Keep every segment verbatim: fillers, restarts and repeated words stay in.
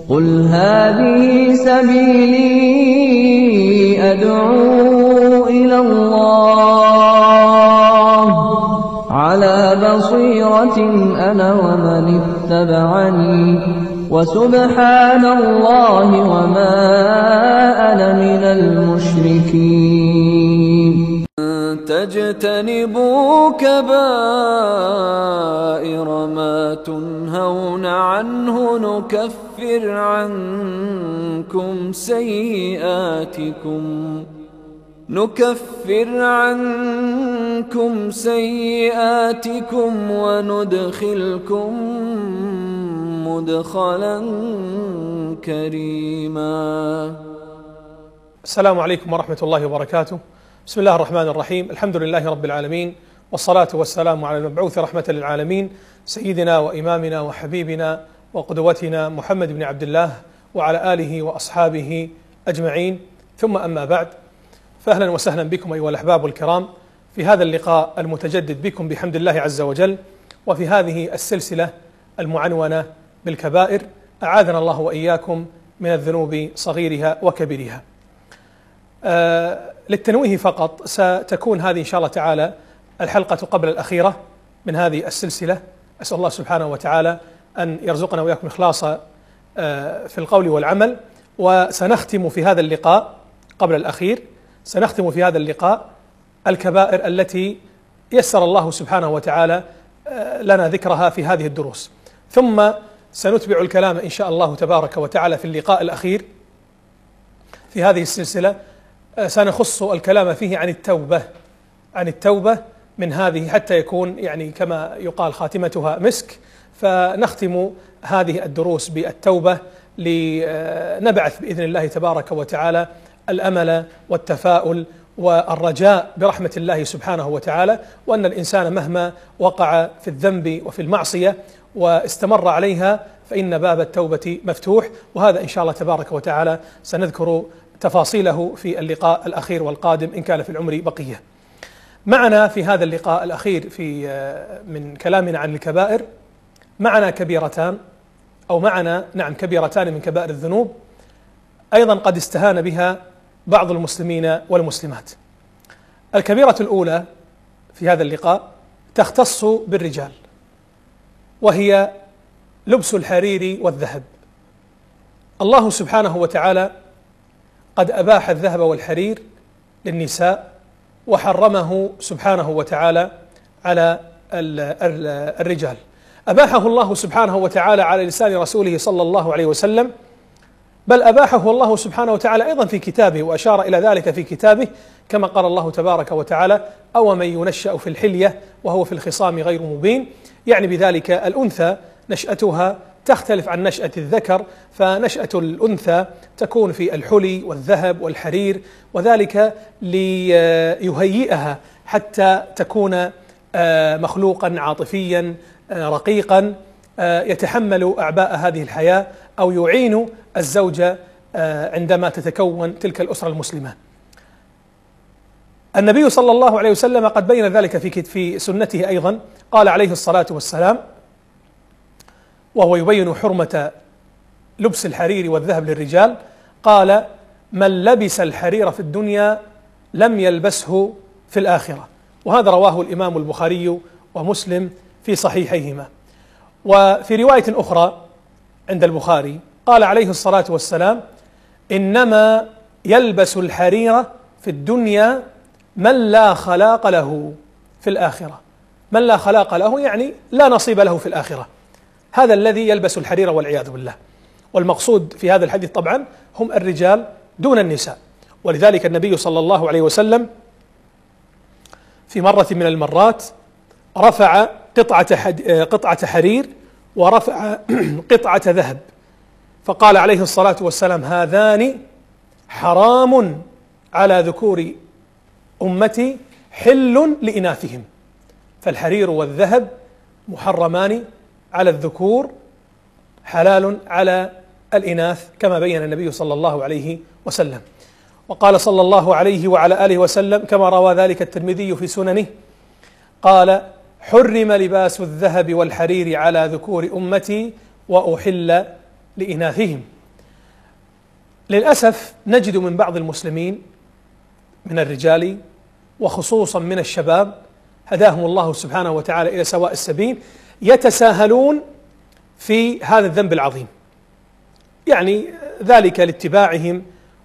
قل هذه سبيلي أدعو إلى الله على بصيرة أنا ومن اتبعني وسبحان الله وما أنا من المشركين. تجتنبوا كبائر ما تنهون عنه نكفر عنكم سيئاتكم نكفر عنكم سيئاتكم وندخلكم مدخلا كريما. السلام عليكم ورحمة الله وبركاته. بسم الله الرحمن الرحيم. الحمد لله رب العالمين، والصلاة والسلام على المبعوث رحمة للعالمين سيدنا وإمامنا وحبيبنا وقدوتنا محمد بن عبد الله وعلى آله وأصحابه أجمعين، ثم أما بعد، فأهلا وسهلا بكم أيها الأحباب الكرام في هذا اللقاء المتجدد بكم بحمد الله عز وجل، وفي هذه السلسلة المعنونة بالكبائر، أعاذنا الله وإياكم من الذنوب صغيرها وكبيرها. آه للتنويه فقط، ستكون هذه إن شاء الله تعالى الحلقة قبل الأخيرة من هذه السلسلة. أسأل الله سبحانه وتعالى أن يرزقنا وإياكم إخلاص آه في القول والعمل. وسنختم في هذا اللقاء قبل الأخير سنختم في هذا اللقاء الكبائر التي يسر الله سبحانه وتعالى آه لنا ذكرها في هذه الدروس، ثم سنتبع الكلام إن شاء الله تبارك وتعالى في اللقاء الأخير في هذه السلسلة. سنخص الكلام فيه عن التوبة عن التوبة من هذه، حتى يكون يعني كما يقال خاتمتها مسك. فنختم هذه الدروس بالتوبة لنبعث بإذن الله تبارك وتعالى الأمل والتفاؤل والرجاء برحمة الله سبحانه وتعالى، وأن الإنسان مهما وقع في الذنب وفي المعصية واستمر عليها فإن باب التوبة مفتوح. وهذا إن شاء الله تبارك وتعالى سنذكر تفاصيله في اللقاء الأخير والقادم إن كان في العمر بقية. معنا في هذا اللقاء الأخير في من كلامنا عن الكبائر معنا كبيرتان أو معنا نعم كبيرتان من كبائر الذنوب، أيضا قد استهان بها بعض المسلمين والمسلمات. الكبيرة الأولى في هذا اللقاء تختص بالرجال، وهي لبس الحرير والذهب. الله سبحانه وتعالى قد أباح الذهب والحرير للنساء، وحرمه سبحانه وتعالى على الرجال. أباحه الله سبحانه وتعالى على لسان رسوله صلى الله عليه وسلم، بل أباحه الله سبحانه وتعالى أيضا في كتابه، وأشار إلى ذلك في كتابه كما قال الله تبارك وتعالى: أو من ينشأ في الحلية وهو في الخصام غير مبين. يعني بذلك الأنثى نشأتها تختلف عن نشأة الذكر، فنشأة الأنثى تكون في الحلي والذهب والحرير، وذلك ليهيئها حتى تكون مخلوقا عاطفيا رقيقا يتحمل أعباء هذه الحياة، أو يعين الزوجة عندما تتكون تلك الأسرة المسلمة. النبي صلى الله عليه وسلم قد بين ذلك في في سنته أيضا، قال عليه الصلاة والسلام وهو يبين حرمة لبس الحرير والذهب للرجال، قال: من لبس الحرير في الدنيا لم يلبسه في الآخرة. وهذا رواه الإمام البخاري ومسلم في صحيحيهما. وفي رواية أخرى عند البخاري قال عليه الصلاة والسلام: إنما يلبس الحرير في الدنيا من لا خلاق له في الآخرة. من لا خلاق له يعني لا نصيب له في الآخرة، هذا الذي يلبس الحرير والعياذ بالله. والمقصود في هذا الحديث طبعا هم الرجال دون النساء. ولذلك النبي صلى الله عليه وسلم في مرة من المرات رفع قطعة قطعة حرير ورفع قطعة ذهب، فقال عليه الصلاة والسلام: هذان حرام على ذكور أمتي حل لإناثهم. فالحرير والذهب محرمان على الذكور، حلال على الإناث، كما بين النبي صلى الله عليه وسلم. وقال صلى الله عليه وعلى آله وسلم كما روى ذلك الترمذي في سننه، قال: حرم لباس الذهب والحرير على ذكور أمتي وأحل لإناثهم. للأسف نجد من بعض المسلمين من الرجال وخصوصا من الشباب هداهم الله سبحانه وتعالى إلى سواء السبيل يتساهلون في هذا الذنب العظيم، يعني ذلك لاتباعهم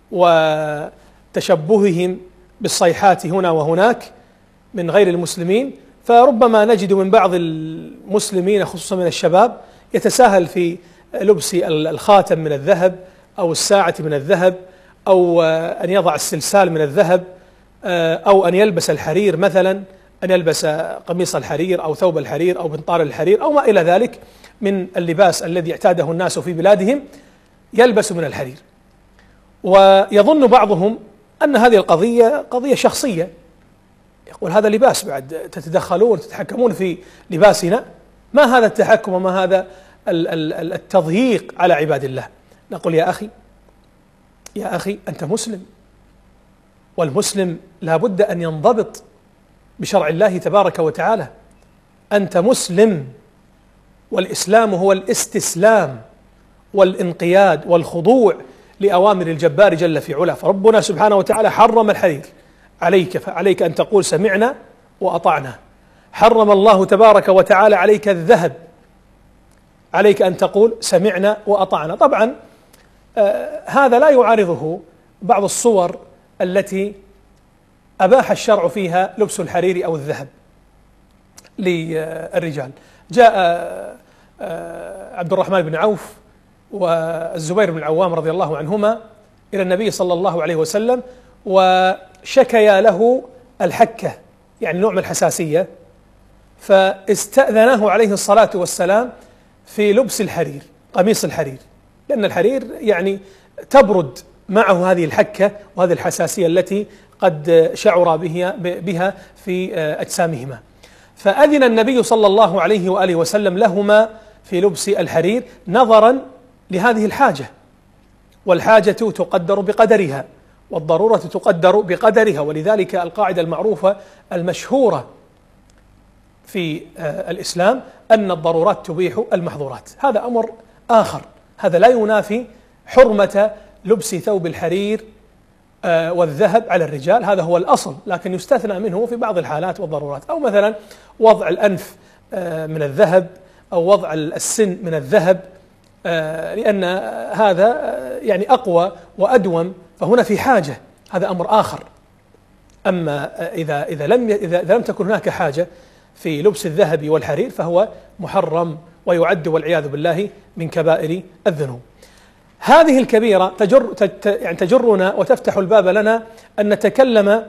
وتشبههم بالصيحات هنا وهناك من غير المسلمين. فربما نجد من بعض المسلمين خصوصا من الشباب يتساهل في لبس الخاتم من الذهب أو الساعة من الذهب أو أن يضع السلسال من الذهب أو أن يلبس الحرير مثلا، أن يلبس قميص الحرير أو ثوب الحرير أو بنطار الحرير أو ما إلى ذلك من اللباس الذي اعتاده الناس في بلادهم، يلبس من الحرير. ويظن بعضهم أن هذه القضية قضية شخصية، يقول هذا لباس بعد تتدخلون تتحكمون في لباسنا، ما هذا التحكم وما هذا التضييق على عباد الله. نقول يا أخي يا أخي أنت مسلم، والمسلم لا بد أن ينضبط بشرع الله تبارك وتعالى. أنت مسلم، والإسلام هو الاستسلام والانقياد والخضوع لأوامر الجبار جل في علاه. فربنا سبحانه وتعالى حرم الحرير عليك، فعليك أن تقول سمعنا وأطعنا. حرم الله تبارك وتعالى عليك الذهب، عليك أن تقول سمعنا وأطعنا. طبعا آه هذا لا يعارضه بعض الصور التي أباح الشرع فيها لبس الحرير أو الذهب للرجال. جاء آه عبد الرحمن بن عوف والزبير بن العوام رضي الله عنهما إلى النبي صلى الله عليه وسلم وشكيا له الحكة، يعني نوع من الحساسية، فاستأذنه عليه الصلاة والسلام في لبس الحرير، قميص الحرير، لأن الحرير يعني تبرد معه هذه الحكة وهذه الحساسية التي قد شعر بها, بها في أجسامهما. فأذن النبي صلى الله عليه وآله وسلم لهما في لبس الحرير نظرا لهذه الحاجة، والحاجة تقدر بقدرها والضرورة تقدر بقدرها، ولذلك القاعدة المعروفة المشهورة في الإسلام أن الضرورات تبيح المحظورات. هذا أمر آخر، هذا لا ينافي حرمة لبس ثوب الحرير والذهب على الرجال، هذا هو الأصل، لكن يستثنى منه في بعض الحالات والضرورات، أو مثلا وضع الأنف من الذهب أو وضع السن من الذهب، لأن هذا يعني أقوى وأدوم، فهنا في حاجة، هذا أمر آخر. أما إذا إذا لم إذا لم تكن هناك حاجة في لبس الذهب والحرير فهو محرم ويعد والعياذ بالله من كبائر الذنوب. هذه الكبيرة تجر يعني تجرنا وتفتح الباب لنا أن نتكلم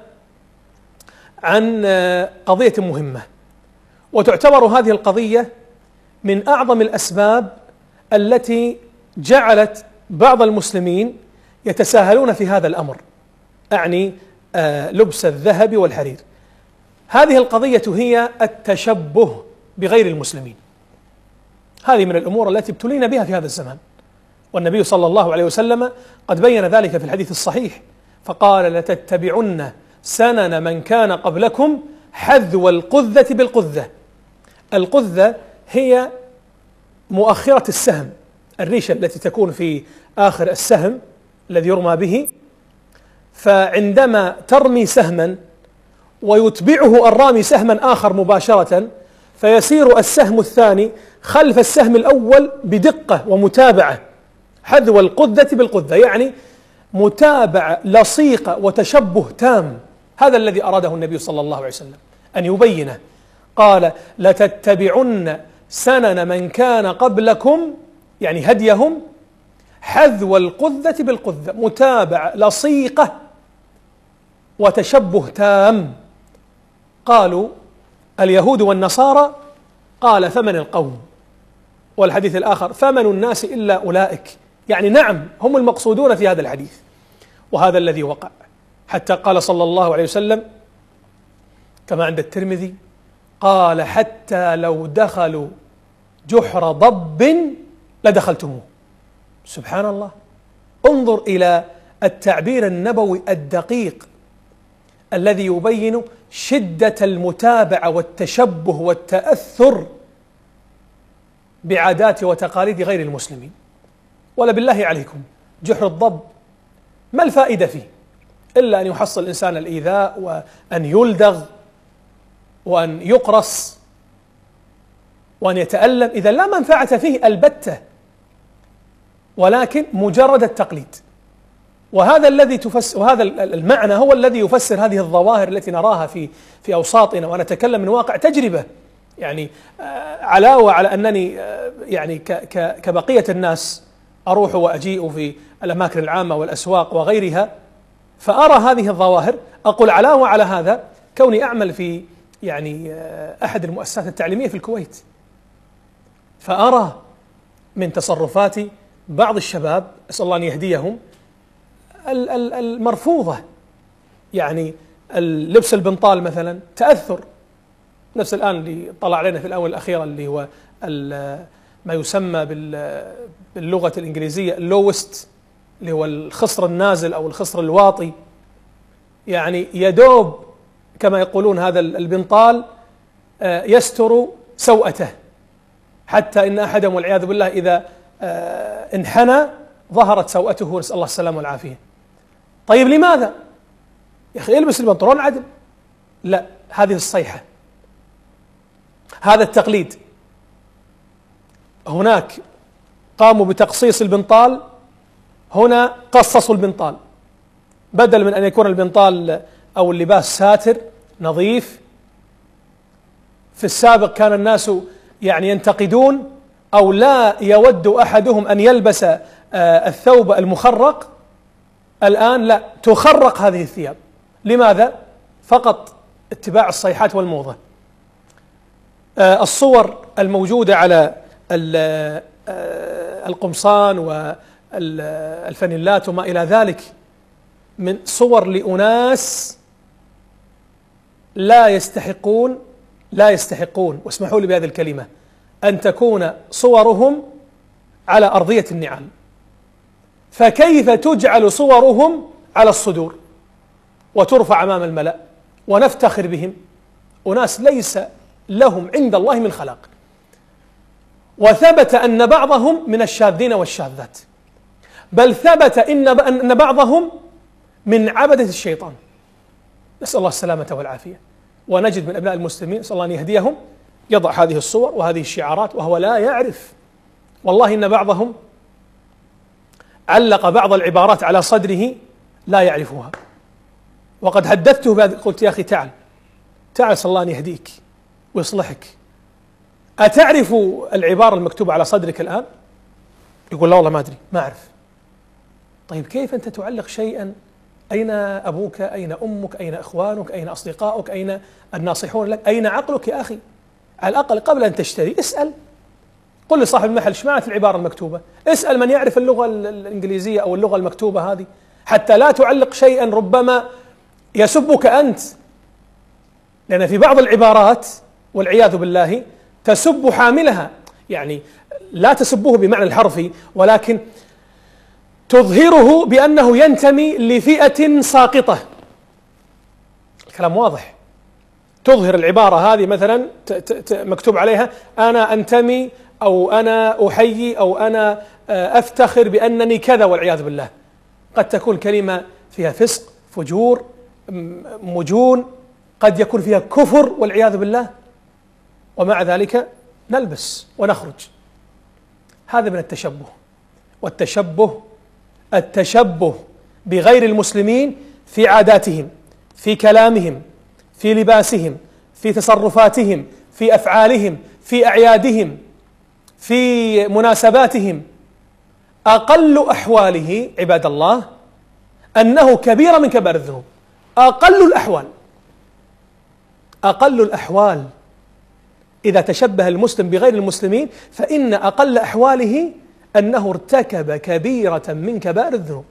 عن قضية مهمة، وتعتبر هذه القضية من أعظم الأسباب التي جعلت بعض المسلمين يتساهلون في هذا الأمر، أعني لبس الذهب والحرير. هذه القضية هي التشبه بغير المسلمين. هذه من الأمور التي ابتلينا بها في هذا الزمان، والنبي صلى الله عليه وسلم قد بين ذلك في الحديث الصحيح، فقال لتتبعن سنن من كان قبلكم حذو القذة بالقذة. القذة هي مؤخرة السهم، الريشة التي تكون في آخر السهم الذي يرمى به، فعندما ترمي سهما ويتبعه الرامي سهما آخر مباشرة، فيسير السهم الثاني خلف السهم الأول بدقة ومتابعة، حذو القذة بالقذة، يعني متابعة لصيقة وتشبه تام. هذا الذي أراده النبي صلى الله عليه وسلم أن يبينه، قال لتتبعن سنن من كان قبلكم، يعني هديهم، حذو القذة بالقذة، متابعة لصيقة وتشبه تام. قالوا اليهود والنصارى، قال فمن القوم، والحديث الآخر فمن الناس إلا أولئك، يعني نعم هم المقصودون في هذا الحديث، وهذا الذي وقع، حتى قال صلى الله عليه وسلم كما عند الترمذي، قال حتى لو دخلوا جحر ضب لدخلتموه. سبحان الله، انظر إلى التعبير النبوي الدقيق الذي يبين شدة المتابعة والتشبه والتأثر بعادات وتقاليد غير المسلمين. ولا بالله عليكم، جحر الضب ما الفائدة فيه إلا أن يحصل الإنسان الإيذاء وأن يلدغ وأن يقرص وأن يتألم، إذا لا منفعة فيه البتة، ولكن مجرد التقليد. وهذا الذي تفسر، وهذا المعنى هو الذي يفسر هذه الظواهر التي نراها في في أوساطنا، وأنا أتكلم من واقع تجربة. يعني علاوة على أنني يعني كبقية الناس أروح وأجيء في الأماكن العامة والأسواق وغيرها، فأرى هذه الظواهر. أقول علاوة على هذا كوني أعمل في يعني أحد المؤسسات التعليمية في الكويت، فأرى من تصرفات بعض الشباب، أسأل الله أن يهديهم، المرفوضة. يعني اللبس البنطال مثلا تأثر، نفس الآن اللي طلع علينا في الآونة الأخيرة اللي هو ما يسمى باللغة الإنجليزية اللوست، اللي هو الخصر النازل أو الخصر الواطي. يعني يدوب كما يقولون هذا البنطال يستر سوءته، حتى إن أحدهم والعياذ بالله إذا انحنى ظهرت سوءته، نسأل الله السلامة والعافية. طيب لماذا؟ يا أخي البس البنطلون عدل. لا، هذه الصيحة، هذا التقليد. هناك قاموا بتقصيص البنطال، هنا قصصوا البنطال، بدل من أن يكون البنطال أو اللباس ساتر نظيف. في السابق كان الناس يعني ينتقدون أو لا يود أحدهم أن يلبس الثوب المخرق، الآن لا، تخرق هذه الثياب. لماذا؟ فقط اتباع الصيحات والموضة. الصور الموجودة على القمصان والفانيلات وما إلى ذلك من صور لأناس لا يستحقون لا يستحقون واسمحوا لي بهذه الكلمة أن تكون صورهم على أرضية النعال، فكيف تجعل صورهم على الصدور وترفع أمام الملأ ونفتخر بهم؟ أناس ليس لهم عند الله من خلاق. وثبت أن بعضهم من الشاذين والشاذات، بل ثبت إن بعضهم من عبدة الشيطان، نسأل الله السلامة والعافية. ونجد من أبناء المسلمين نسأل الله أن يهديهم يضع هذه الصور وهذه الشعارات وهو لا يعرف. والله إن بعضهم علق بعض العبارات على صدره لا يعرفها، وقد حدثته بهذا، قلت يا أخي تعال تعال صلى الله أن يهديك ويصلحك، أتعرف العبارة المكتوبة على صدرك الآن؟ يقول لا والله ما أدري، ما أعرف. طيب كيف أنت تعلق شيئا؟ أين أبوك؟ أين أمك؟ أين إخوانك؟ أين أصدقائك؟ أين الناصحون لك؟ أين عقلك يا أخي؟ على الأقل قبل أن تشتري اسأل، قل لصاحب المحل ايش معنات العبارة المكتوبة، اسأل من يعرف اللغة الإنجليزية أو اللغة المكتوبة هذه، حتى لا تعلق شيئا ربما يسبك أنت. لأن في بعض العبارات والعياذ بالله تسب حاملها، يعني لا تسبه بمعنى الحرفي، ولكن تظهره بأنه ينتمي لفئة ساقطة. الكلام واضح. تظهر العبارة هذه مثلا مكتوب عليها أنا أنتمي أو أنا أحيي أو أنا أفتخر بأنني كذا والعياذ بالله. قد تكون كلمة فيها فسق، فجور، مجون، قد يكون فيها كفر والعياذ بالله، ومع ذلك نلبس ونخرج. هذا من التشبه. والتشبه التشبه بغير المسلمين في عاداتهم، في كلامهم، في لباسهم، في تصرفاتهم، في أفعالهم، في أعيادهم، في مناسباتهم. أقل أحواله عباد الله أنه كبيرة من كبائر الذنوب. أقل الأحوال أقل الأحوال إذا تشبه المسلم بغير المسلمين فإن أقل أحواله أنه ارتكب كبيرة من كبائر الذنوب.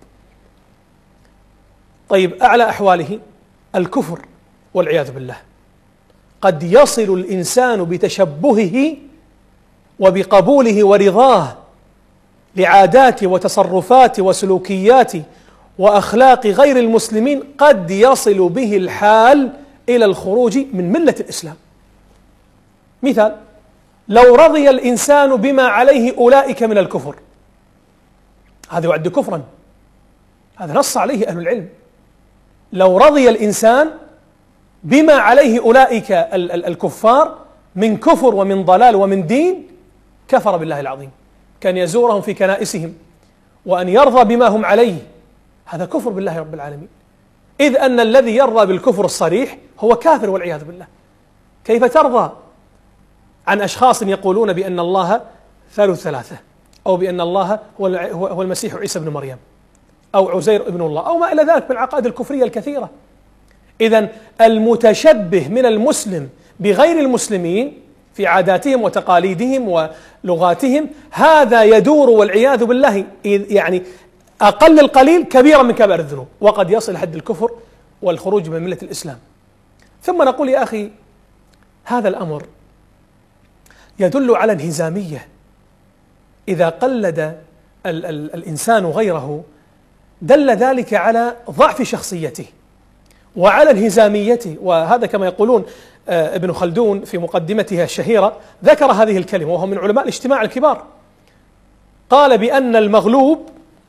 طيب أعلى أحواله الكفر والعياذ بالله. قد يصل الإنسان بتشبهه وبقبوله ورضاه لعادات وتصرفات وسلوكيات وأخلاق غير المسلمين، قد يصل به الحال إلى الخروج من ملة الإسلام. مثال: لو رضي الإنسان بما عليه أولئك من الكفر، هذا يعد كفرا، هذا نص عليه أهل العلم. لو رضي الإنسان بما عليه أولئك الكفار من كفر ومن ضلال ومن دين كفر بالله العظيم. كان يزورهم في كنائسهم وأن يرضى بما هم عليه، هذا كفر بالله رب العالمين، إذ أن الذي يرضى بالكفر الصريح هو كافر والعياذ بالله. كيف ترضى عن أشخاص يقولون بأن الله ثالث ثلاثة، أو بأن الله هو المسيح عيسى بن مريم، أو عزير ابن الله، أو ما إلى ذلك من العقائد الكفرية الكثيرة؟ إذن المتشبه من المسلم بغير المسلمين في عاداتهم وتقاليدهم ولغاتهم هذا يدور والعياذ بالله يعني أقل القليل كبيرا من كبائر الذنوب، وقد يصل حد الكفر والخروج من ملة الإسلام. ثم نقول يا أخي هذا الأمر يدل على انهزامية. إذا قلد ال ال الإنسان غيره دل ذلك على ضعف شخصيته وعلى انهزاميته. وهذا كما يقولون ابن خلدون في مقدمته الشهيرة ذكر هذه الكلمة، وهو من علماء الاجتماع الكبار، قال بأن المغلوب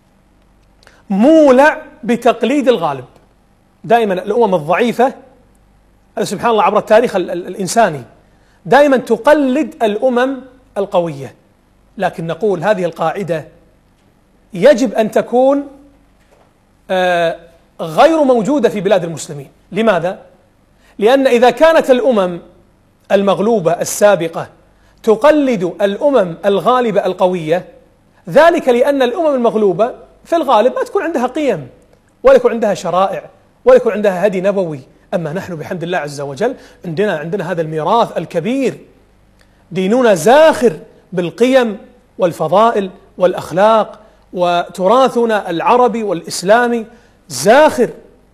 مولع بتقليد الغالب. دائما الأمم الضعيفة سبحان الله عبر التاريخ الإنساني دائما تقلد الأمم القوية، لكن نقول هذه القاعدة يجب أن تكون غير موجودة في بلاد المسلمين. لماذا؟ لأن إذا كانت الأمم المغلوبة السابقة تقلد الأمم الغالبة القوية، ذلك لأن الأمم المغلوبة في الغالب ما تكون عندها قيم ولا يكون عندها شرائع ولا يكون عندها هدي نبوي. أما نحن بحمد الله عز وجل عندنا عندنا هذا الميراث الكبير، ديننا زاخر بالقيم والفضائل والأخلاق، وتراثنا العربي والإسلامي زاخر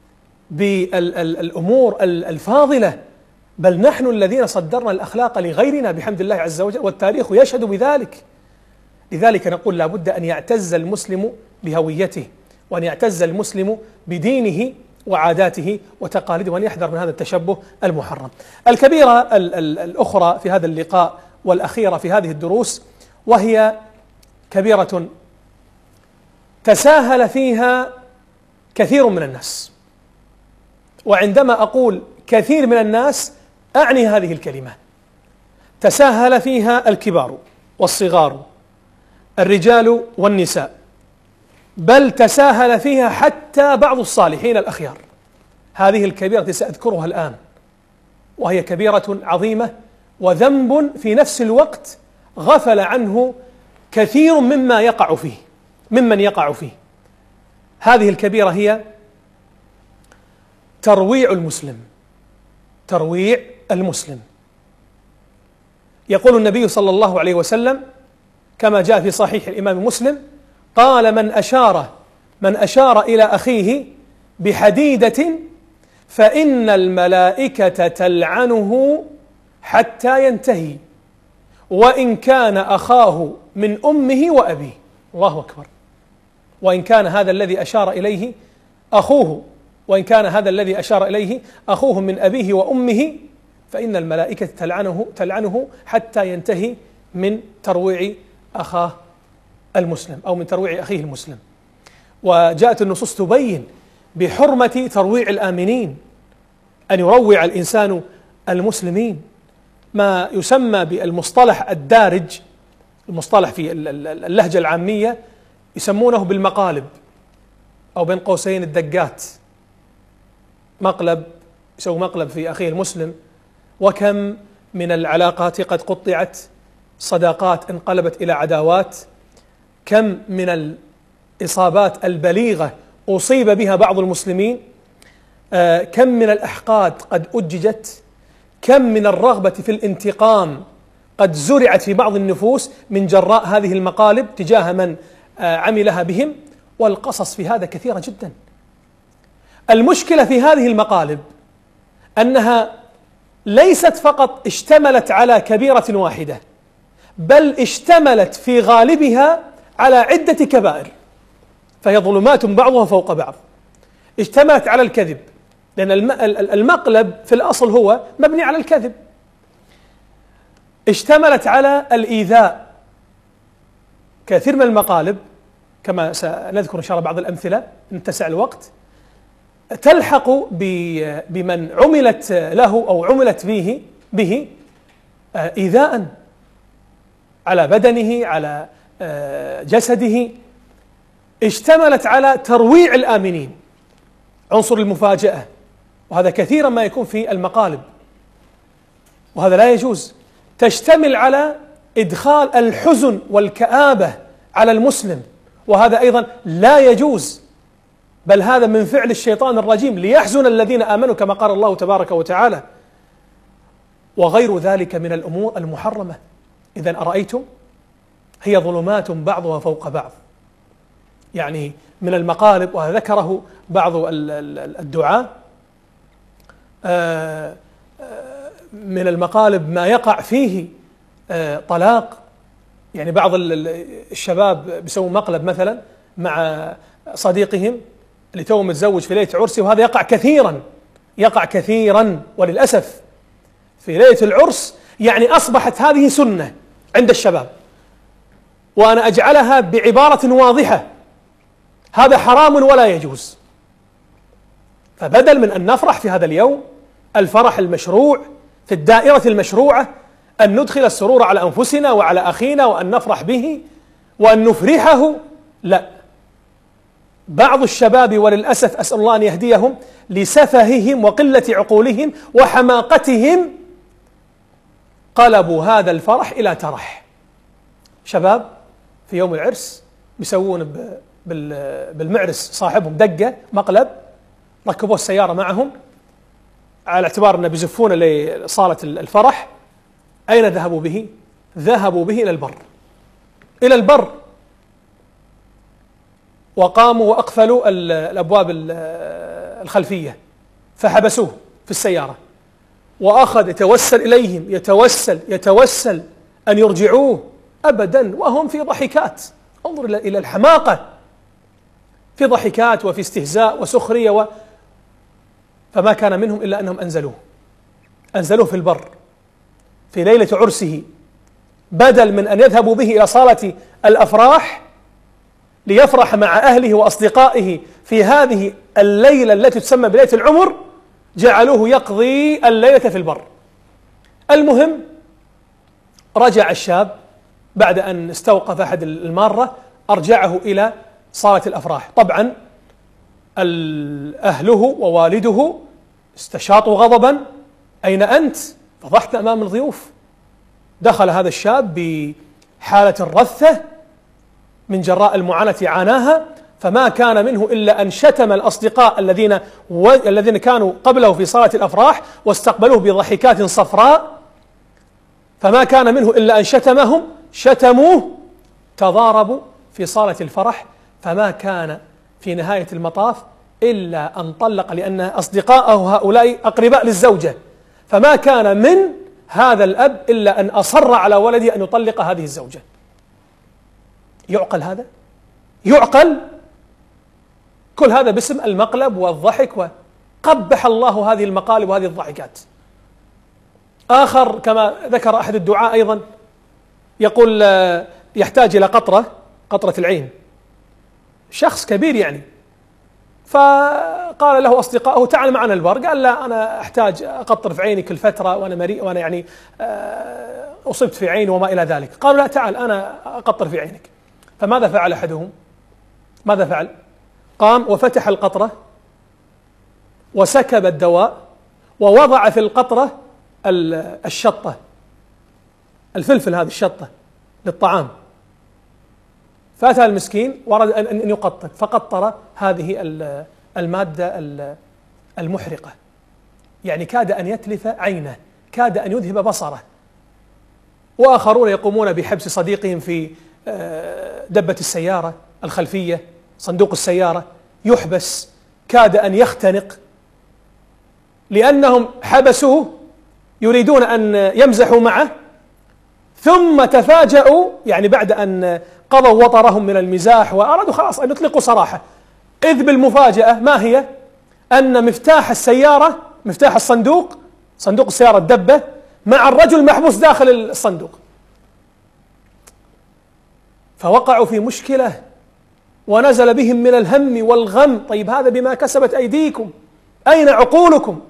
بالأمور الفاضلة، بل نحن الذين صدرنا الأخلاق لغيرنا بحمد الله عز وجل، والتاريخ يشهد بذلك. لذلك نقول لا بد أن يعتز المسلم بهويته، وأن يعتز المسلم بدينه وعاداته وتقاليده، وأن يحذر من هذا التشبه المحرم. الكبيرة الأخرى في هذا اللقاء والأخيرة في هذه الدروس، وهي كبيرة تساهل فيها كثير من الناس، وعندما أقول كثير من الناس أعني هذه الكلمة. تساهل فيها الكبار والصغار، الرجال والنساء، بل تساهل فيها حتى بعض الصالحين الأخيار. هذه الكبيرة سأذكرها الآن، وهي كبيرة عظيمة وذنب في نفس الوقت غفل عنه كثير مما يقع فيه ممن يقع فيه. هذه الكبيرة هي ترويع المسلم. ترويع المسلم. يقول النبي صلى الله عليه وسلم كما جاء في صحيح الإمام مسلم، قال من أشار من أشار إلى أخيه بحديدة فإن الملائكة تلعنه حتى ينتهي، وإن كان أخاه من أمه وأبيه. الله أكبر. وإن كان هذا الذي أشار إليه أخوه وإن كان هذا الذي أشار إليه أخوه من أبيه وأمه فإن الملائكة تلعنه تلعنه حتى ينتهي من ترويع أخاه المسلم أو من ترويع أخيه المسلم. وجاءت النصوص تبين بحرمة ترويع الآمنين، أن يروع الإنسان المسلمين. ما يسمى بالمصطلح الدارج، المصطلح في اللهجة العامية يسمونه بالمقالب أو بين قوسين الدقات. مقلب، يسوي مقلب في أخيه المسلم، وكم من العلاقات قد قطعت، صداقات انقلبت إلى عداوات، كم من الإصابات البليغة أصيب بها بعض المسلمين، آه كم من الأحقاد قد أججت، كم من الرغبة في الانتقام قد زرعت في بعض النفوس من جراء هذه المقالب تجاه من آه عملها بهم. والقصص في هذا كثيرة جدا. المشكلة في هذه المقالب أنها ليست فقط اشتملت على كبيرة واحدة، بل اشتملت في غالبها على عدة كبائر، فهي ظلمات بعضها فوق بعض. اشتملت على الكذب، لأن المقلب في الأصل هو مبني على الكذب. اشتملت على الإيذاء، كثير من المقالب كما سنذكر إن شاء الله بعض الأمثلة إن اتسع الوقت، تلحق بمن عملت له أو عملت به به إيذاء على بدنه، على جسده، اشتملت على ترويع الآمنين، عنصر المفاجأة، وهذا كثيرا ما يكون في المقالب، وهذا لا يجوز. تشتمل على إدخال الحزن والكآبة على المسلم، وهذا أيضا لا يجوز، بل هذا من فعل الشيطان الرجيم ليحزن الذين آمنوا كما قال الله تبارك وتعالى، وغير ذلك من الأمور المحرمة. إذن أرأيتم هي ظلمات بعضها فوق بعض، يعني من المقالب، وذكره بعض الدعاة، من المقالب ما يقع فيه طلاق، يعني بعض الشباب بيسووا مقلب مثلا مع صديقهم اللي توه متزوج في ليلة عرسه، وهذا يقع كثيرا يقع كثيرا وللأسف في ليلة العرس، يعني أصبحت هذه سنة عند الشباب، وأنا أجعلها بعبارة واضحة: هذا حرام ولا يجوز. فبدل من أن نفرح في هذا اليوم الفرح المشروع في الدائرة المشروعة، أن ندخل السرور على أنفسنا وعلى أخينا وأن نفرح به وأن نفرحه، لا، بعض الشباب وللأسف أسأل الله أن يهديهم لسفههم وقلة عقولهم وحماقتهم قلبوا هذا الفرح إلى ترح. شباب في يوم العرس بيسوون بالمعرس صاحبهم دقة مقلب، ركبوا السيارة معهم على اعتبار أنه بيزفون لصالة الفرح. أين ذهبوا به؟ ذهبوا به إلى البر، إلى البر، وقاموا وأقفلوا الأبواب الخلفية فحبسوه في السيارة، وأخذ يتوسل إليهم، يتوسل يتوسل أن يرجعوه، أبدا، وهم في ضحكات. انظر إلى الحماقة، في ضحكات وفي استهزاء وسخرية و... فما كان منهم إلا أنهم أنزلوه أنزلوه في البر في ليلة عرسه، بدل من أن يذهبوا به إلى صالة الأفراح ليفرح مع أهله وأصدقائه في هذه الليلة التي تسمى بليلة العمر، جعلوه يقضي الليلة في البر. المهم رجع الشاب بعد أن استوقف أحد المارة، أرجعه إلى صالة الأفراح. طبعا أهله ووالده استشاطوا غضبا: أين أنت؟ فضحت أمام الضيوف. دخل هذا الشاب بحالة الرثة من جراء المعاناة عاناها، فما كان منه إلا أن شتم الأصدقاء الذين و... الذين كانوا قبله في صالة الأفراح واستقبلوه بضحكات صفراء، فما كان منه إلا أن شتمهم، شتموه، تضاربوا في صالة الفرح، فما كان في نهاية المطاف إلا أن طلق، لأن أصدقاءه هؤلاء أقرباء للزوجة، فما كان من هذا الأب إلا أن أصر على ولده أن يطلق هذه الزوجة. يعقل هذا؟ يعقل؟ كل هذا باسم المقلب والضحك، وقبح الله هذه المقالب وهذه الضحكات. آخر كما ذكر أحد الدعاء أيضا يقول يحتاج إلى قطرة قطرة العين، شخص كبير يعني، فقال له أصدقائه: تعال معنا البر. قال: لا، أنا أحتاج أقطر في عيني كل فترة، وأنا مريء، وأنا يعني أصبت في عيني وما إلى ذلك. قالوا: لا، تعال أنا أقطر في عينك. فماذا فعل أحدهم؟ ماذا فعل؟ قام وفتح القطرة وسكب الدواء ووضع في القطرة الشطة، الفلفل، هذه الشطة للطعام. فأتى المسكين وأراد أن يقطر، فقطر هذه المادة المحرقة، يعني كاد أن يتلف عينه، كاد أن يذهب بصره. وآخرون يقومون بحبس صديقهم في دبة السيارة الخلفية، صندوق السيارة، يحبس، كاد أن يختنق، لأنهم حبسوه يريدون أن يمزحوا معه، ثم تفاجؤوا، يعني بعد أن قضوا وطرهم من المزاح وأرادوا خلاص أن يطلقوا صراحة، إذ بالمفاجأة ما هي؟ أن مفتاح السيارة، مفتاح الصندوق، صندوق السيارة الدبة، مع الرجل محبوس داخل الصندوق. فوقعوا في مشكلة ونزل بهم من الهم والغم. طيب هذا بما كسبت أيديكم، أين عقولكم؟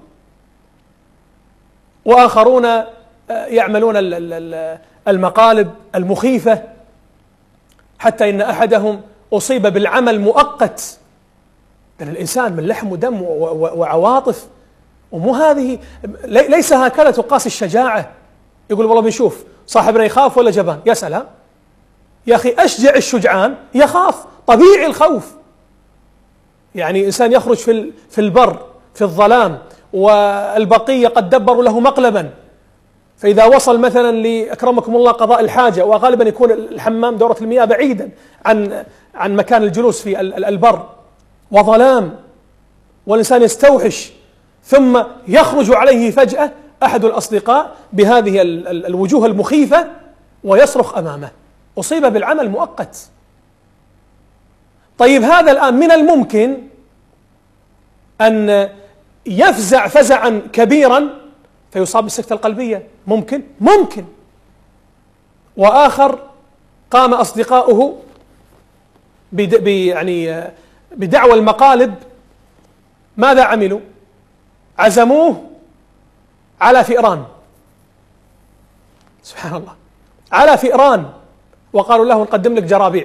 وآخرون يعملون المقالب المخيفة، حتى إن أحدهم أصيب بالعمى المؤقت. الإنسان من لحم ودم وعواطف، ومو هذه، ليس هكذا تقاس الشجاعة. يقول والله بنشوف صاحبنا يخاف ولا جبان. يا سلام يا أخي، أشجع الشجعان يخاف، طبيعي الخوف. يعني إنسان يخرج في في البر في الظلام، والبقية قد دبروا له مقلبا، فإذا وصل مثلا لأكرمكم الله قضاء الحاجة، وغالبا يكون الحمام دورة المياه بعيدا عن عن مكان الجلوس في البر، وظلام، والإنسان يستوحش، ثم يخرج عليه فجأة أحد الأصدقاء بهذه الوجوه المخيفة ويصرخ أمامه، أصيب بالعمى المؤقت. طيب هذا الآن من الممكن أن يفزع فزعا كبيرا فيصاب بالسكتة القلبية، ممكن ممكن وآخر قام أصدقاؤه بد يعني بدعوى المقالب. ماذا عملوا؟ عزموه على فئران، سبحان الله، على فئران، وقالوا له نقدم لك جرابيع.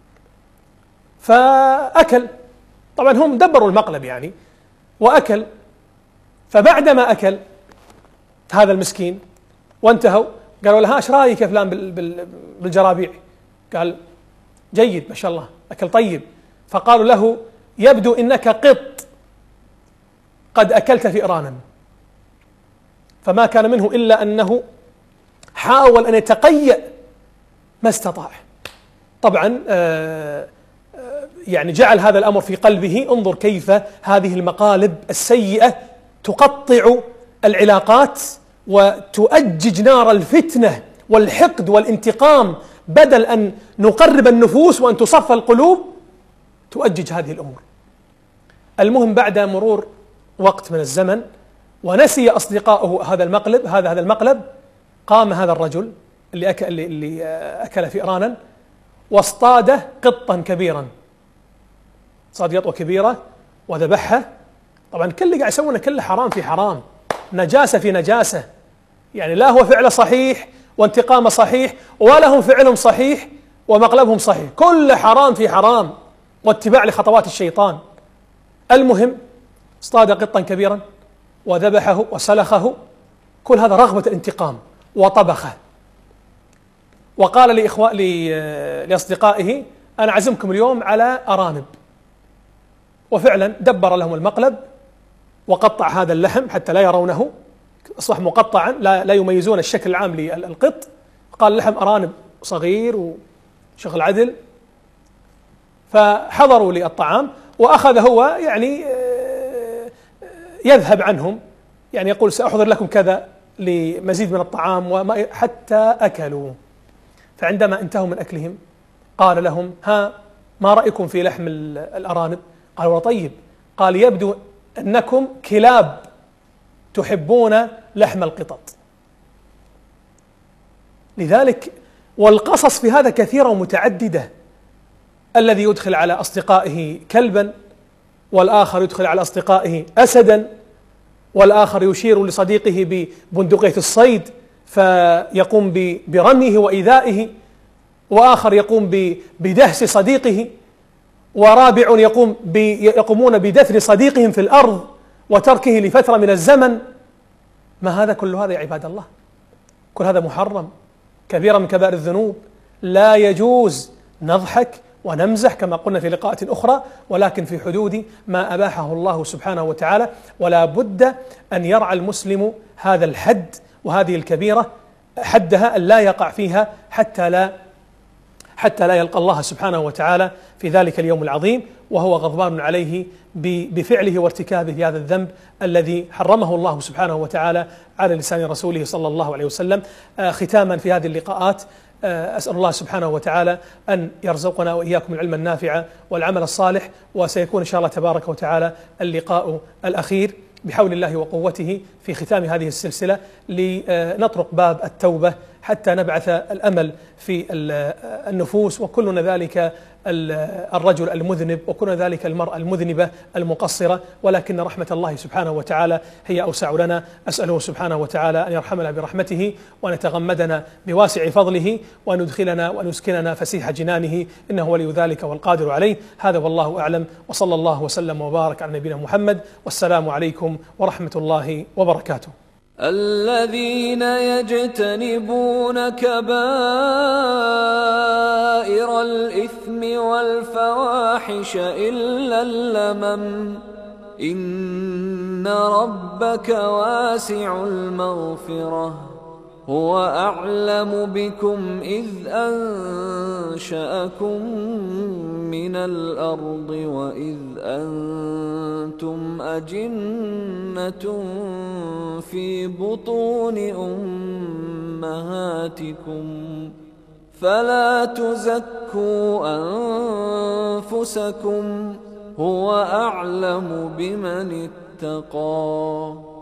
فأكل، طبعا هم دبروا المقلب يعني، وأكل. فبعدما أكل هذا المسكين وانتهوا، قالوا له ايش رايك يا فلان بالجرابيع؟ قال جيد ما شاء الله، أكل طيب. فقالوا له يبدو إنك قط قد أكلت فئرانا. فما كان منه إلا أنه حاول أن يتقيأ ما استطاع. طبعا آه يعني جعل هذا الأمر في قلبه. انظر كيف هذه المقالب السيئة تقطع العلاقات وتؤجج نار الفتنة والحقد والانتقام، بدل أن نقرب النفوس وأن تصفى القلوب تؤجج هذه الأمور. المهم بعد مرور وقت من الزمن ونسي أصدقاؤه هذا المقلب هذا هذا المقلب قام هذا الرجل اللي أكل, اللي أكل فئرانا واصطاد قطا كبيرا، صاد يطوة كبيرة وذبحها. طبعا كل اللي قاعد يسوونه كله حرام في حرام، نجاسة في نجاسة. يعني لا هو فعله صحيح وانتقامه صحيح، ولا هم فعلهم صحيح ومقلبهم صحيح، كل حرام في حرام واتباع لخطوات الشيطان. المهم اصطاد قطا كبيرا وذبحه وسلخه، كل هذا رغبة الانتقام، وطبخه، وقال لإخوة لأصدقائه أنا أعزمكم اليوم على أرانب. وفعلا دبر لهم المقلب وقطع هذا اللحم حتى لا يرونه، أصبح مقطعا لا, لا يميزون الشكل العام للقط. قال لحم أرانب صغير وشغل عدل. فحضروا للطعام، وأخذ هو يعني يذهب عنهم، يعني يقول سأحضر لكم كذا لمزيد من الطعام، وما حتى أكلوا. فعندما انتهوا من أكلهم قال لهم ها ما رأيكم في لحم الأرانب؟ قالوا طيب. قال يبدو أنكم كلاب تحبون لحم القطط. لذلك والقصص في هذا كثيرة ومتعددة، الذي يدخل على أصدقائه كلبا، والآخر يدخل على أصدقائه أسدا، والآخر يشير لصديقه ببندقية الصيد فيقوم برميه وإيذائه، وآخر يقوم بدهس صديقه، ورابع يقوم يقومون بدفن صديقهم في الأرض وتركه لفترة من الزمن. ما هذا كل هذا يا عباد الله؟ كل هذا محرم، كبيرة من كبائر الذنوب. لا يجوز نضحك ونمزح كما قلنا في لقاءات أخرى، ولكن في حدود ما أباحه الله سبحانه وتعالى. ولا بد أن يرعى المسلم هذا الحد وهذه الكبيرة حدها، أن لا يقع فيها حتى لا حتى لا يلقى الله سبحانه وتعالى في ذلك اليوم العظيم وهو غضبان عليه بفعله وارتكابه هذا الذنب الذي حرمه الله سبحانه وتعالى على لسان رسوله صلى الله عليه وسلم. ختاما في هذه اللقاءات أسأل الله سبحانه وتعالى أن يرزقنا وإياكم العلم النافع والعمل الصالح، وسيكون إن شاء الله تبارك وتعالى اللقاء الأخير بحول الله وقوته في ختام هذه السلسلة، لنطرق باب التوبة حتى نبعث الأمل في النفوس، وكلنا ذلك الرجل المذنب وكون ذلك المرأة المذنبة المقصرة، ولكن رحمة الله سبحانه وتعالى هي أوسع لنا. أسأله سبحانه وتعالى أن يرحمنا برحمته وأن يتغمدنا بواسع فضله وأن يدخلنا وأن يسكننا فسيح جنانه، إنه ولي ذلك والقادر عليه. هذا والله أعلم، وصلى الله وسلم وبارك على نبينا محمد، والسلام عليكم ورحمة الله وبركاته. الذين يجتنبون كبائر الإثم والفواحش إلا اللمم إن ربك واسع المغفرة هو أعلم بكم إذ أنشأكم من الأرض وإذ أنتم أجنة في بطون أمهاتكم فلا تزكوا أنفسكم هو أعلم بمن اتقى.